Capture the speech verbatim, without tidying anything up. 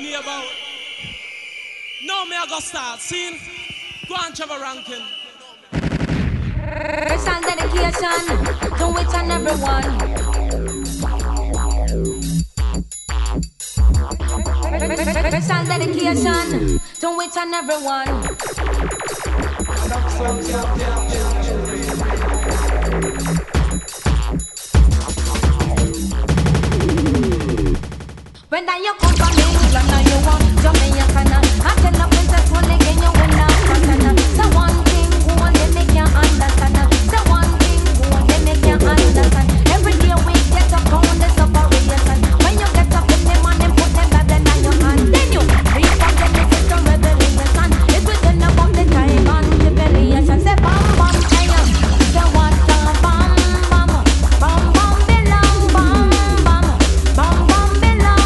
play about. No, me I go start. See? Go on, Trevor Rankin. Special dedication to each and everyone. Special dedication to each and everyone. Whether you come from England or you want Jamaican, I tell the princess only can you win that pattern. So one thing go they make you understand. So one thing go they make you understand. Every day we get up on the separation. When you get up in the morning, put them back in your hand. Then you read from the message to revelation. It's written about the time and tribulation. Say bam bam hey, say what a bam bam, bam bam belong bam bam, bam bam belong.